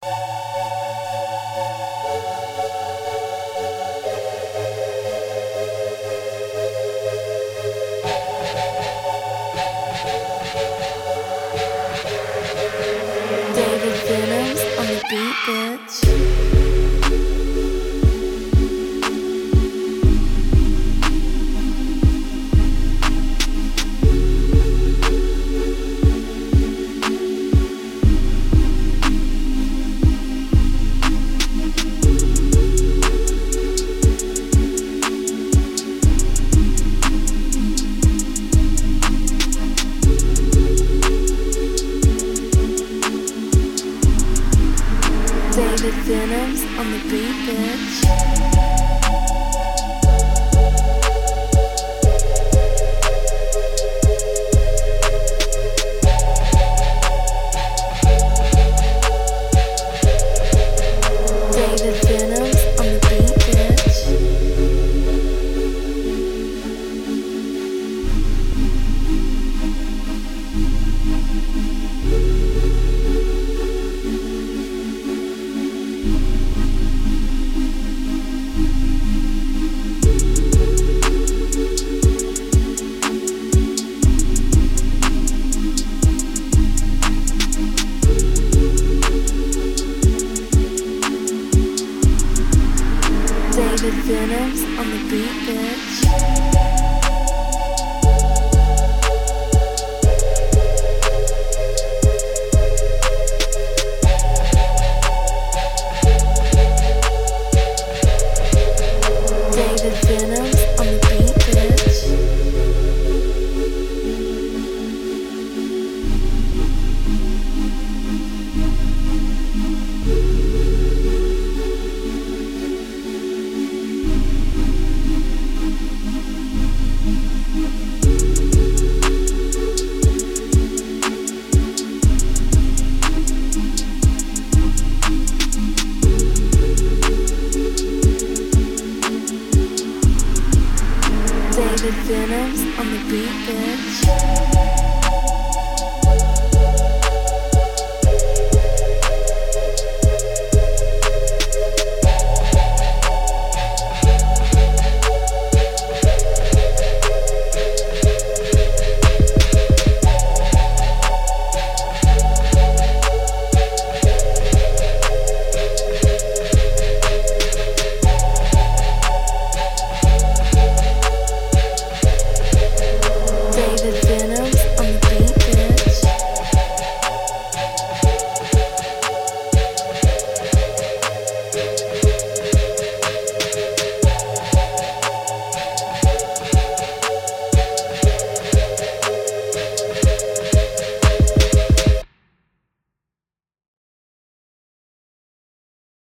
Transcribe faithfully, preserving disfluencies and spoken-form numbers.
David Venoms on the beat, bitch. David Venoms on the beat, bitch. David Venoms on the beat, bitch. David Venoms on the beat, bitch. David Venoms on the beat, bitch. David Venoms on the beat, bitch.